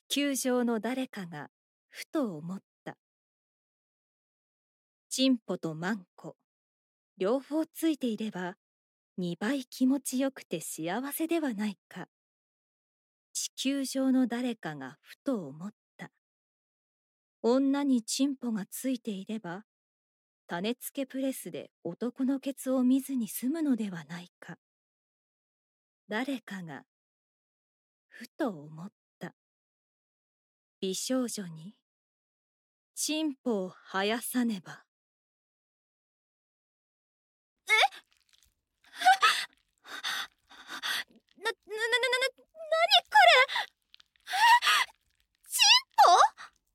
球上の誰かがふと思った。チンポとマンコ両方ついていれば2倍気持ちよくて幸せではないか。地球上の誰かがふと思った。女にチンポがついていれば種付けプレスで男のケツを見ずに済むのではないか。誰かがふと思った。美少女にチンポを生やさねば。 なにこれ。チンポ？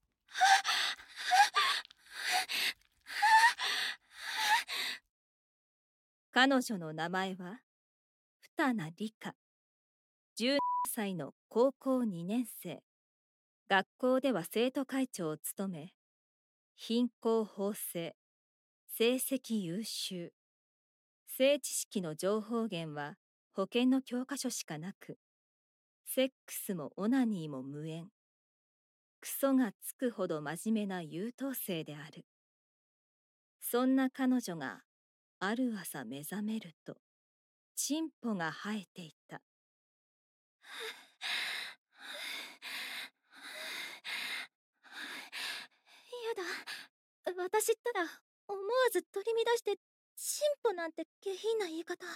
彼女の名前は二名理香、17歳の高校2年生。学校では生徒会長を務め、貧困法制、成績優秀。性知識の情報源は保健の教科書しかなく、セックスもオナニーも無縁。クソがつくほど真面目な優等生である。そんな彼女がある朝目覚めると、チンポが生えていた。 やだ、私ったら思わず取り乱してチンポなんて下品な言い方。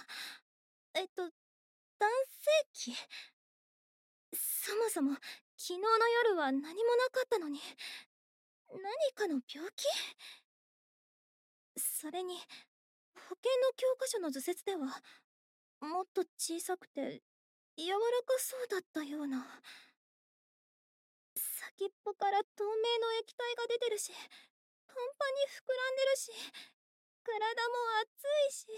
男性器。そもそも昨日の夜は何もなかったのに、何かの病気？それに保健の教科書の図説ではもっと小さくて柔らかそうだったような。先っぽから透明の液体が出てるし、パンパンに膨らんでるし、体も熱いし。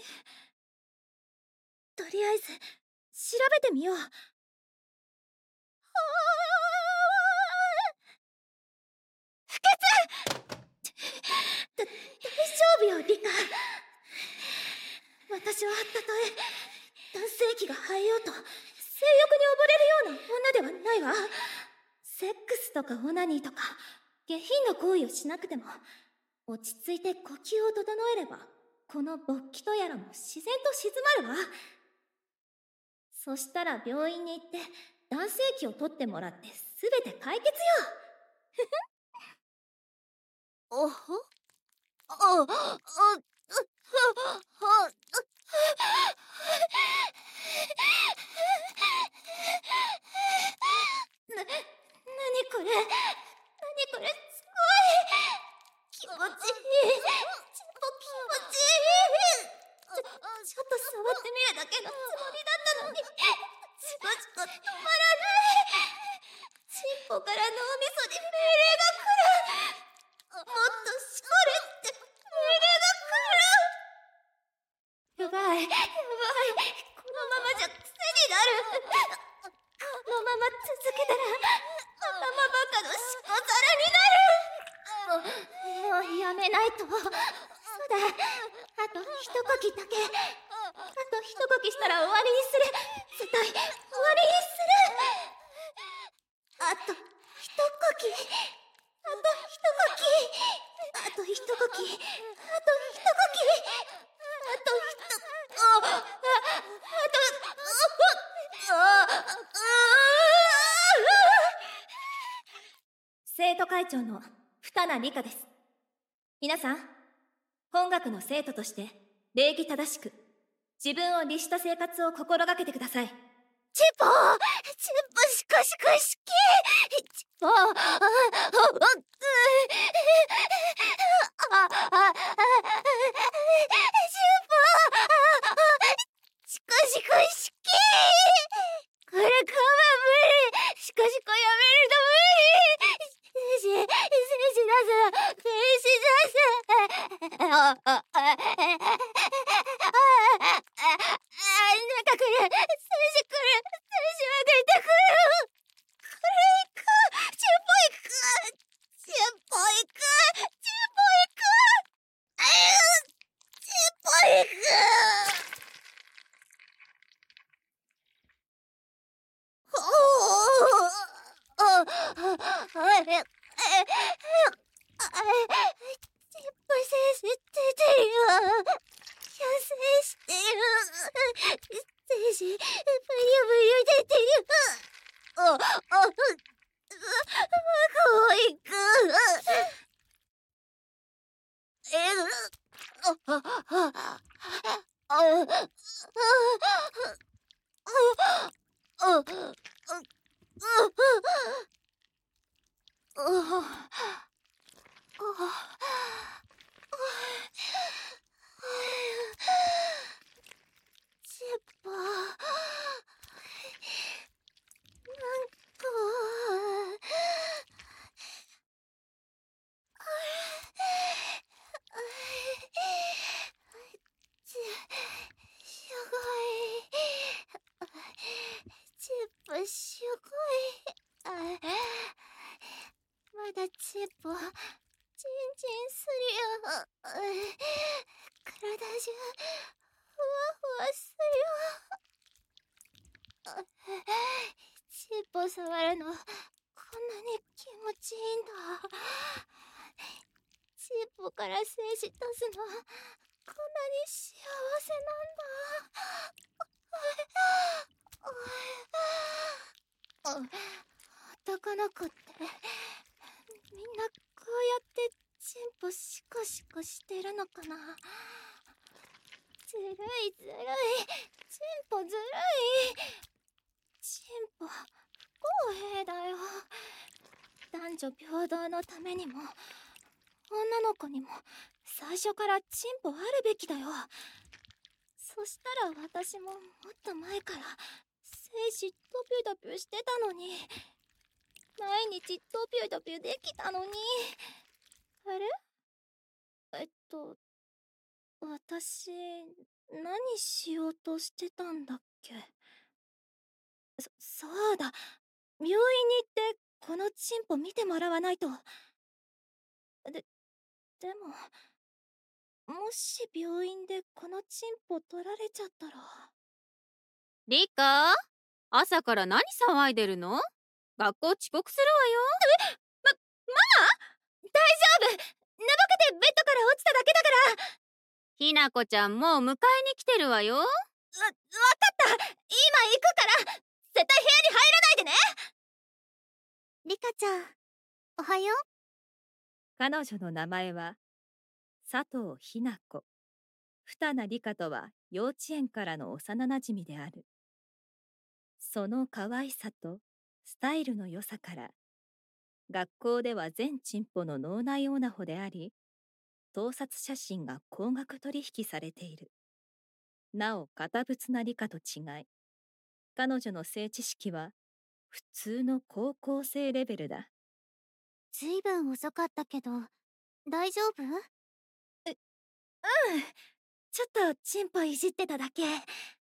とりあえず調べてみよう。不潔！大丈夫よリカ。私はたとえ男性器が生えようと性欲に溺れるような女ではないわ。セックスとかオナニーとか下品な行為をしなくても落ち着いて呼吸を整えればこの勃起とやらも自然と静まるわ。そしたら病院に行って男性器を取ってもらって全て解決よ。おほなにこれ。すごい気持ちいい。チンポ気持ちいい。ちょっと触ってみるだけのつもりだったのに、チコチコ止まらない。チンポから脳みそに命令が来る。もっとしこれって命令が来る。やばい、このままじゃ癖になる。このまま続けたら頭バカのしこ皿になる。もうやめないと。そうだ、あと一呼吸だけ。あと一呼吸したら終わりにする。絶対終わりにする。あと一呼吸。あと一呼吸。あと一呼吸。あと一呼吸。生徒会長の二名理香です。皆さん、本学の生徒として礼儀正しく自分を律した生活を心がけてください。チンポシコシコシキ。チンポシコシコシキ。これ我慢無理。シコシコやめると無理。精子出す。なんか来る。精子まで出てくる。これいく。チンポいく。チンポいく。チンポいく。チンポいく。 出てる。保育。チッポ、すごい。チッポ、すごい。まだチッポ、チンチンするよ。体中、ふわふわするよ。チッポ触るの、こんなに気持ちいいんだ。チッポから精子出すの、こんなに幸せなんだ。男の子ってみんなこうやってチンポシコシコしてるのかな。ずるいずるい、チンポずるい。チンポ不公平だよ。男女平等のためにも女の子にも最初からチンポあるべきだよ。そしたら私ももっと前から精子ドピュドピュしてたのに、毎日ドピュドピュできたのに。あれ、私何しようとしてたんだっけ。そうだ、病院に行ってこのチンポ見てもらわないと。でも、もし病院でこのチンポ取られちゃったら。 リカ、朝から何騒いでるの？学校遅刻するわよ。 ママ？大丈夫！寝ぼけてベッドから落ちただけだから。 ひなこちゃんもう迎えに来てるわよ。 わかった！今行くから！絶対部屋に入らないでね！リカちゃん、おはよう。 彼女の名前は佐藤ひな子。二名理香とは幼稚園からの幼なじみである。その可愛さとスタイルの良さから学校では全チンポの脳内オナホであり、盗撮写真が高額取引されている。なお堅物な理香と違い、彼女の性知識は普通の高校生レベルだ。 ずいぶん遅かったけど、大丈夫？ちょっとチンポいじってただけ。間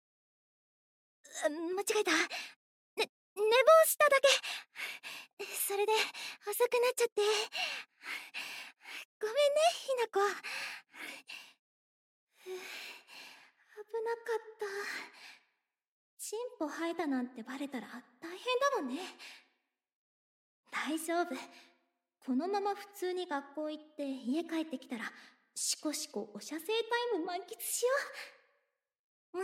違えた。寝坊しただけ。それで遅くなっちゃって。ごめんね、ひなこ。危なかった。チンポ生えたなんてバレたら大変だもんね。大丈夫。このまま普通に学校行って家帰ってきたらシコシコお射精タイム満喫しよう。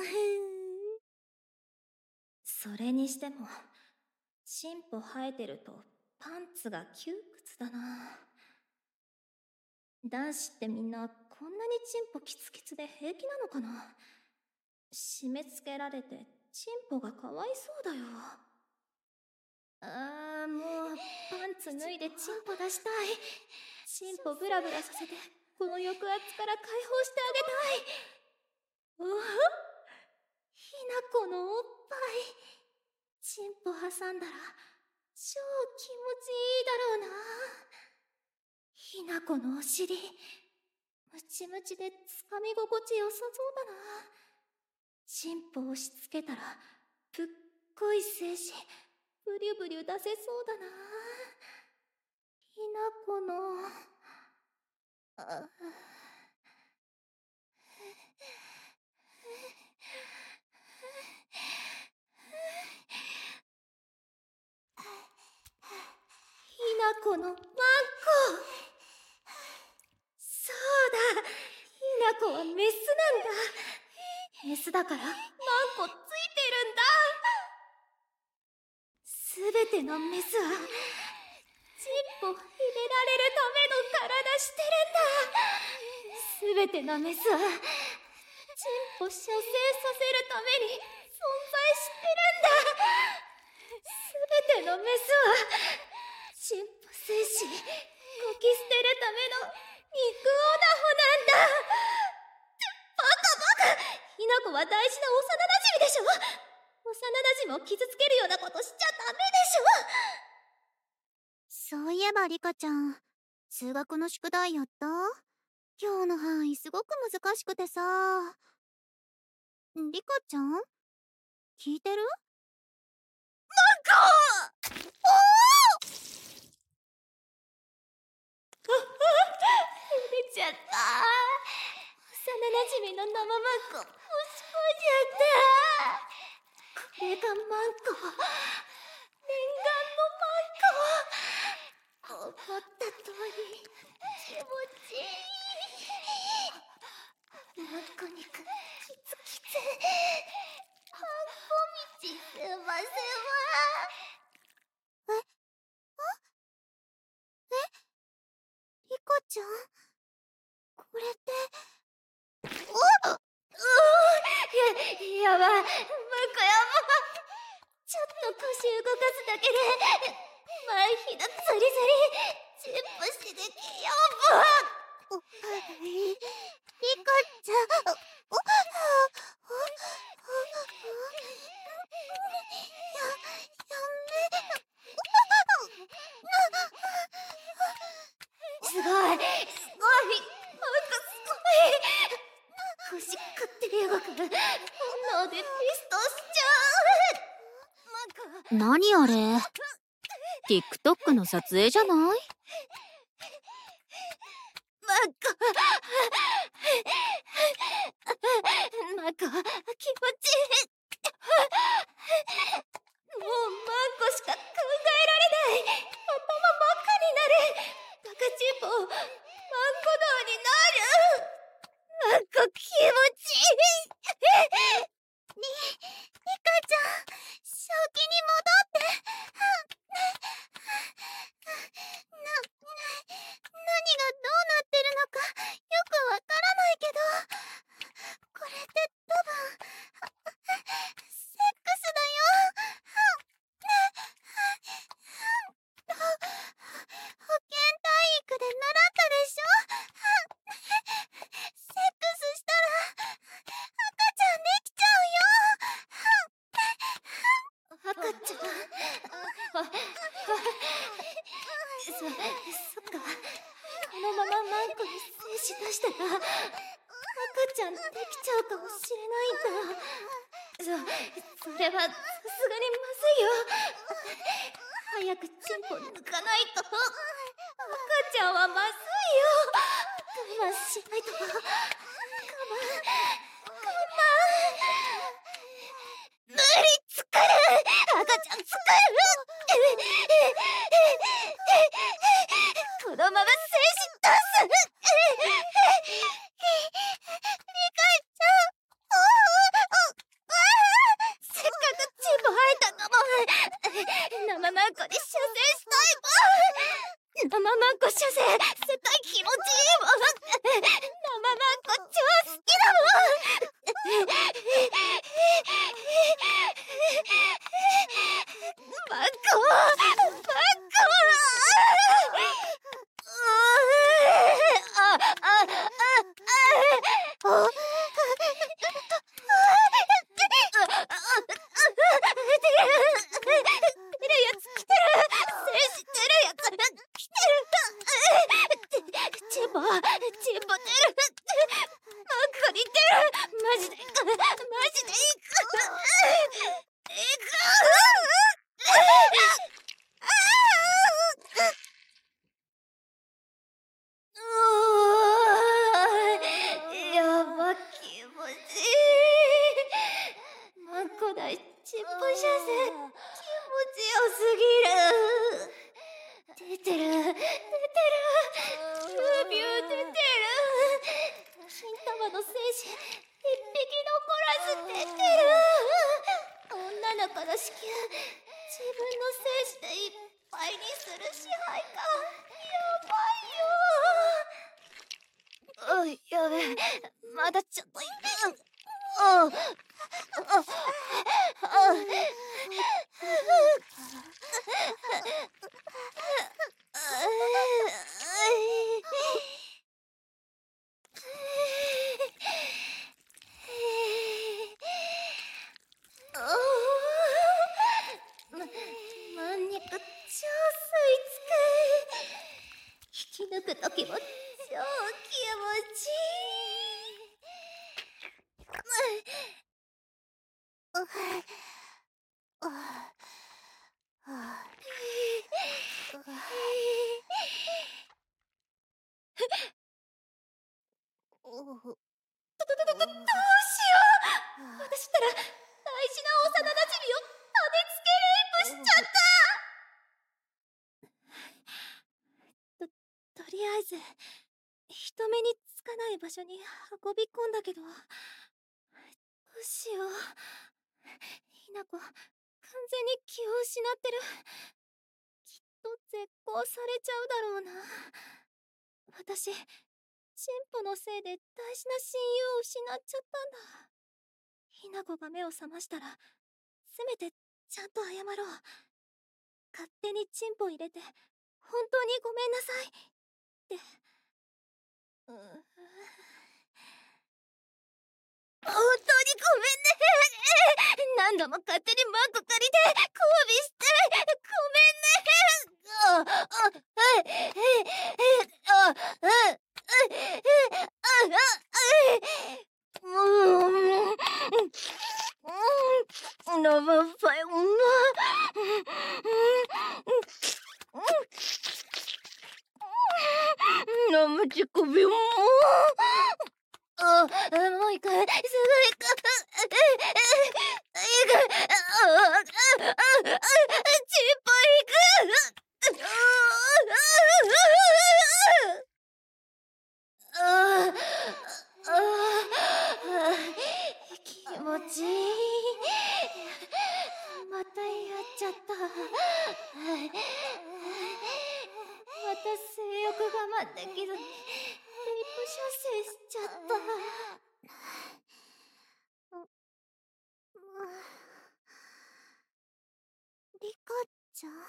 それにしてもチンポ生えてるとパンツが窮屈だな。男子ってみんなこんなにチンポキツキツで平気なのかな。締め付けられてチンポがかわいそうだよ。もうパンツ脱いでチンポ出したい。チンポブラブラさせてこの抑圧から解放してあげたい。おお、ひなこのおっぱい。チンポ挟んだら超気持ちいいだろうな。ひなこのお尻ムチムチでつかみ心地よさそうだな。チンポ押し付けたらぷっこい精子ブリュブリュ出せそうだな。ひなこのひなこのワンコ。そうだ、ひなこはメスなんだ。メスだからマンコついてるんだ。 べてのメスはチンポ入れられるための体してるんだ。すべてのメスはチンポ射精させるために存在してるんだ。すべてのメスはチンポ精子こき捨てるための肉オナホなんだ。バカバカ、ヒナコは大事な幼馴染でしょ。幼馴染を傷つけるようなことしちゃダメでしょ。そういえばリカちゃん、数学の宿題やった？今日の範囲すごく難しくてさ。リカちゃん聞いてる？マコ！おお！出ちゃった。幼馴染の生マンコ押し込んじゃった。これがマンコ、念願のマンコ。思った通り気持ちいい。マンコ肉キツキツ、マンコ道すませま。リカちゃん、これってやばい、マンコやばい。ちょっと腰動かすだけで前ひだザリザリ、チンポしできやば。リカちゃん、すごい、すごい、マンコすごい。腰勝手に動く。本能でピストしちゃう。マンコ。 何あれ？ TikTok の撮影じゃない？ マンコ。マンコ、気持ちいい。もうマンコしか考えられない。頭真っ赤になる。バカチンポ、マンコ道になる。マンコ気持ちいい。リカちゃん、正気に戻って。何がどうなってるのかよくわからないけど、これって多分セックスだよ。保健体育で習ったでしょ。セックスしたら赤ちゃんできちゃうよ。赤ちゃん。そっか。このままマンコに精子出したら赤ちゃんできちゃうかもしれないんだ。それはさすがにまずいよ。早くチンポ抜かないと。赤ちゃんはまずいよ。我慢しないと。我慢。無理作る。赤ちゃん作る。このまま精子出す。リカちゃん。せっかくチンポ生えたんだもん。生マンコに射精したいもん。生マンコ射精絶対気持ちいいもん。生マンコ超好きだもん。マンコ、マンコ。チンポ出る。マンコに出る。マジで行く。マジで行く。やば、気持ちいい。マンコ大チンポ射精気持ちよすぎる。出てる出てる。ビュー出てる。金玉の精子一匹残らず出てる。女の子の子宮自分の精子でいっぱいにする支配か。やばいよ。やべえ、まだちょっといる。まんにゃく超吸い付く。引き抜くときも超気持ちいどうしよう。私ったら大事な幼なじみを食べつけレイプしちゃった。とりあえず人目につかない場所に運び込んだけど、どうしよう。ひなこ完全に気を失ってる。きっと絶交されちゃうだろうな。私チンポのせいで大事な親友を失っちゃったんだ。ひなこが目を覚ましたらせめてちゃんと謝ろう。勝手にチンポ入れて本当にごめんなさいって。本当にごめんね。何度も勝手にマーク借りて交尾してごめんね。生ファイ生乳首ももう一回、すぐ行く。チンポ行く。気持ちいい。またやっちゃった。また性欲我慢できずにレイプ射精しちゃった。リカちゃん。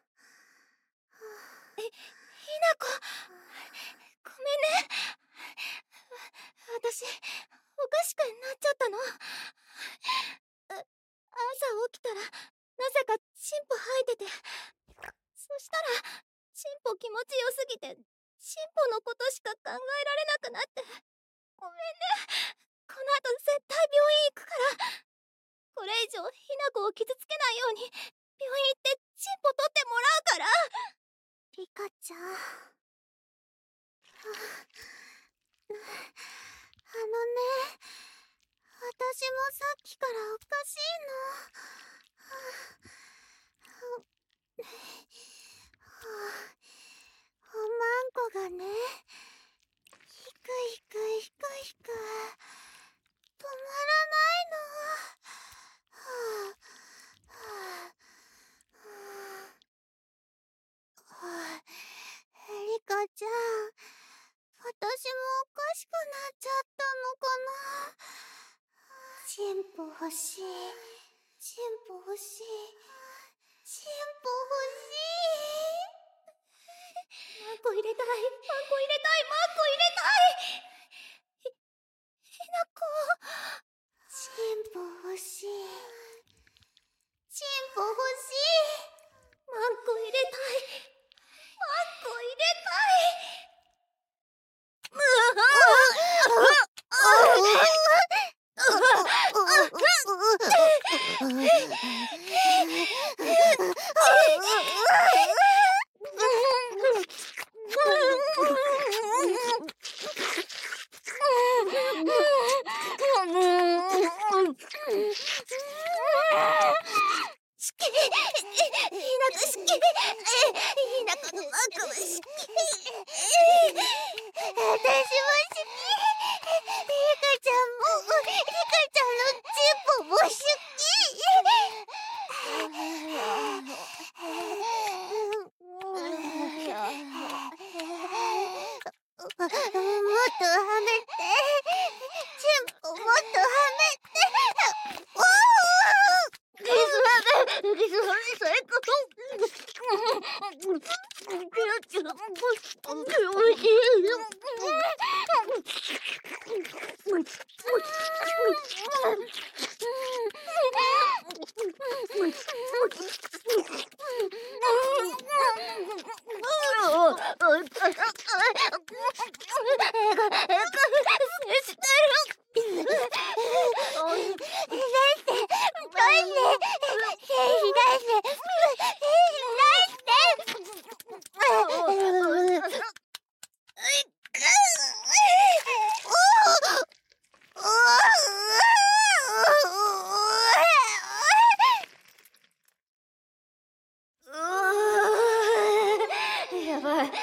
ひなこ、ごめんね。私おかしくなっちゃったの。朝起きたらなぜかチンポ吐いてて、そしたらチンポ気持ちよすぎてチンポのことしか考えられなくなって。ごめんね。この後絶対病院行くから。これ以上ひなこを傷つけないように病院行ってチンポ取ってもらうから。リカちゃん。私もさっきからおかしいの。おまんこがね、ひくひくひくひく止まらないの。リカちゃん、私もおかしくなっちゃったのかな。チンポ欲しい。チンポ欲しい。チンポ欲しい。マンコ入れたい。マンコ入れたい。マンコ入れたい。ひなこ。チンポ欲しい。チンポ欲しい。マンコ入れたい。マンコ入れたい。好き。 やばい、やばい。精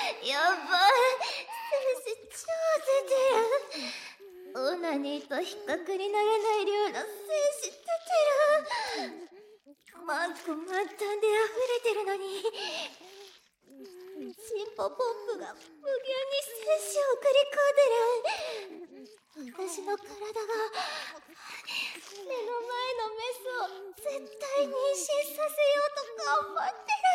子超出てる。オナニーと比較にならない量の精子出てる。マンコ満タンで溢れてるのに、チンポポンプが無限に精子を送り込んでる。私の体が目の前のメスを絶対妊娠させようと頑張ってる。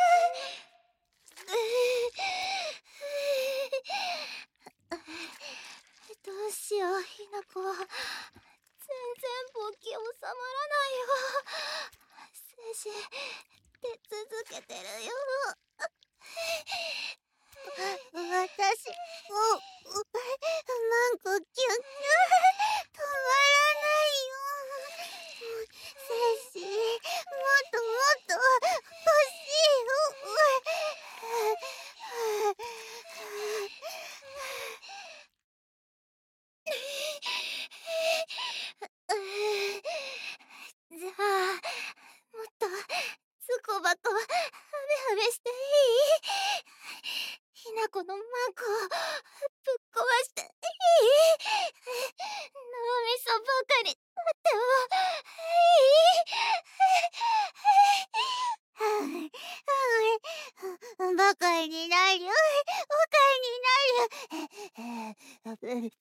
どうしよう、ひな子。全然勃起収まらないよ。精子出続けてるよ。私もマンコキュン止まらないよ。精子もっともっと欲しいよ。じゃあもっとつこばこはめはめしていい？ひなこのマンコをぶっ壊していい？脳みそばかりだってもいい？バカになる、バカになる。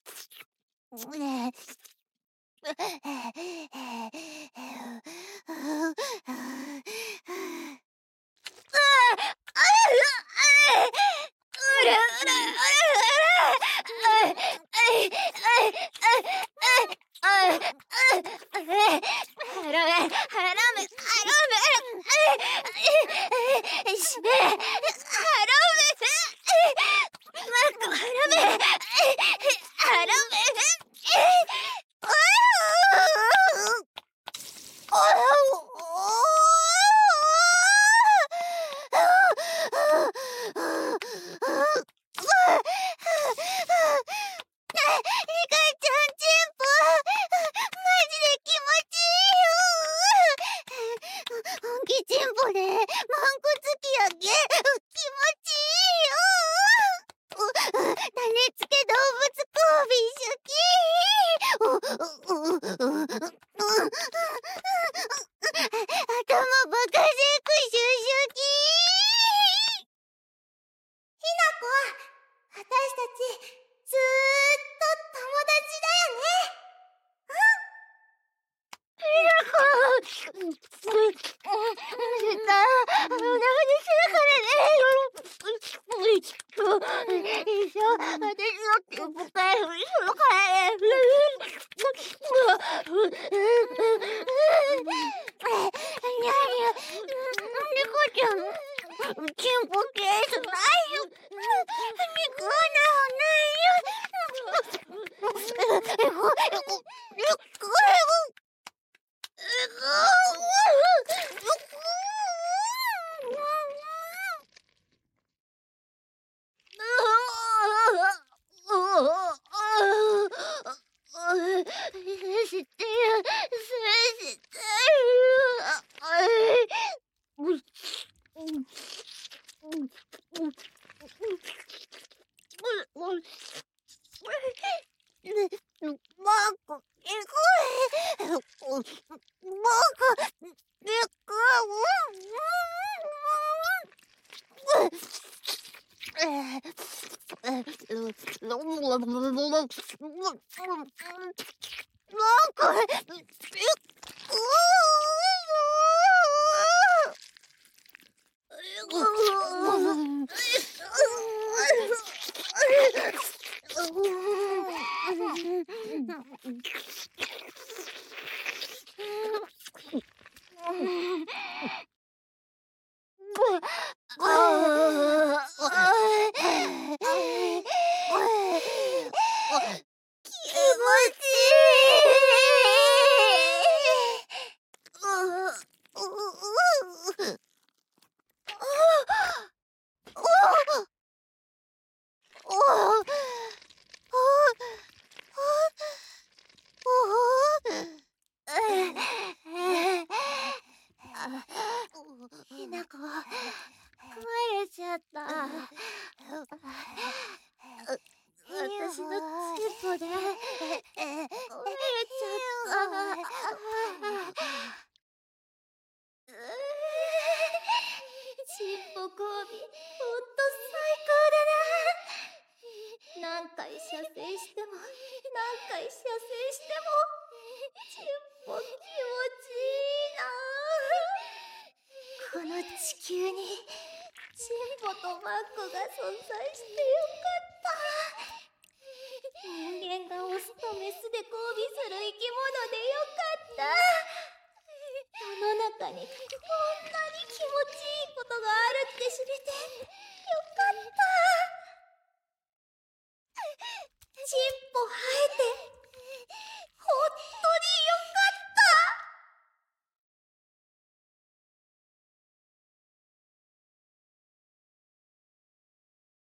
交尾、ほんと最高だな。何回射精しても、何回射精しても、チンポ気持ちいいな。この地球にチンポとマッコが存在してよかった。人間がオスとメスで交尾する生き物でよかった。世の中にこんなに気持ちいいことがあるって知れてよかった。チン